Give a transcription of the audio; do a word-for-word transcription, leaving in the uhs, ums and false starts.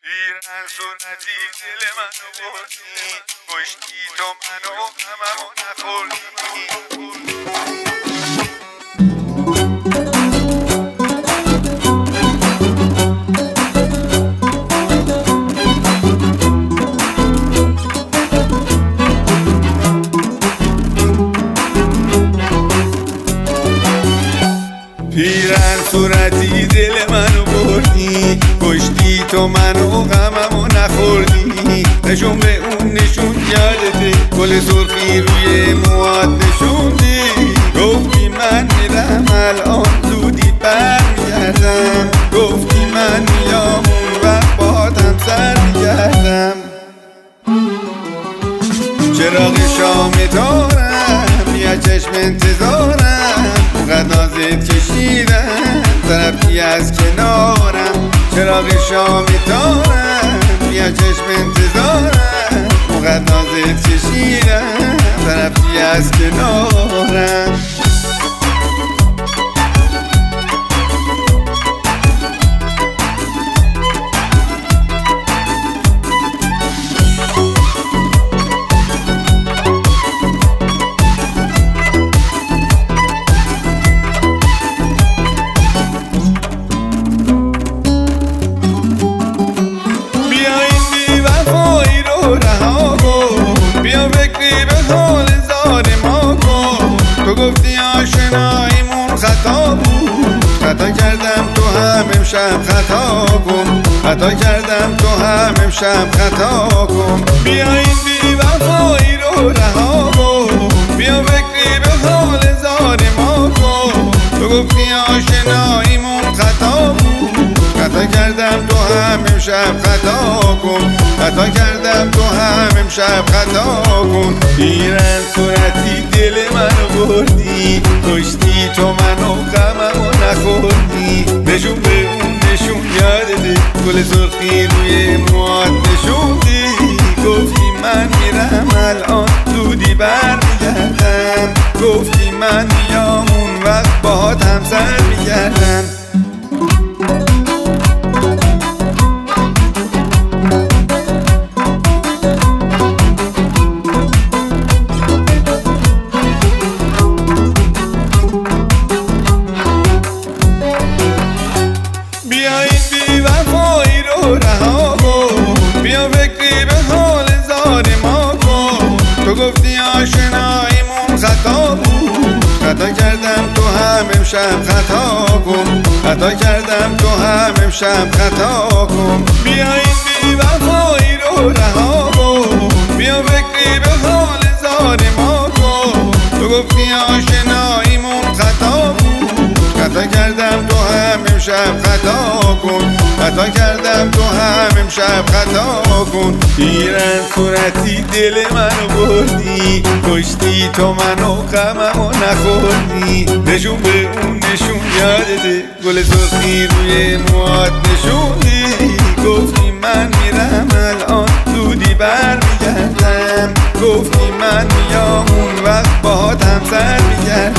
پیرن صورتی دل منو بردی، کشتی تو منو غممو نخوردی. پیرن صورتی دل منو بردی، کشتی تو منو غممو نخوردی. نشون به اون نشون یادته، گل سرخی روی موهات نشوندی. گفتی من میرم الان زودی برمیگردم، گفتی من میام اون وقت باهاتم سر میگردم. چراغ شام دارم یا چشم انتظارم، اونقدر نازت کشیدم طرفی از کنارم. چراغ شام دارم یا چشم انتظارم، اونقدر نازت کشیدم طرفی از کنارم. تو گفتی آشناییمون خطا بود، خطا کردم تو هم امشب خطا کن، خطا کردم تو هم امشب خطا کن. بیا این بی وفایی رو رها کن، بیا فکری به حال زار ما کن. تو گفتی آشناییمون خطا بود، خطا کردم تو هم امشب خطا کن، خطا کردم تو هم امشب خطا کن. پیرن صورتی دل منو بردی، کشتی تو منو غممو نخوردی. نشون به اون نشون یادته، گل سرخی روی موهات نشوندی. گفتی من میرم الان زودی برمیگردم، گفتی من میام اون وقت باهاتم سر میگردم. بیا این بی وفایی رو رها کن، بیا فکری به حال زار ما کن. تو گفتی آشناییمون خطا بود، خطا کردم تو هم امشب خطا کن، خطا کردم تو هم امشب خطا کن. بیا این بی وفایی رو رها کن، بیا فکری به حال زار ما کن. تو گفتی آشناییمون خطا بود، خطا کردم تو هم امشب خطا کن، خطا کردم تو هم امشب خطا کن. پیرن صورتی دل منو بردی، کشتی تو منو غممو نخوردی. نشون به اون نشون یادته، گل سرخی روی موهات نشوندی. گفتی من میرم الان زودی برمیگردم، گفتی من میام اون وقت باهاتم سر میگردم.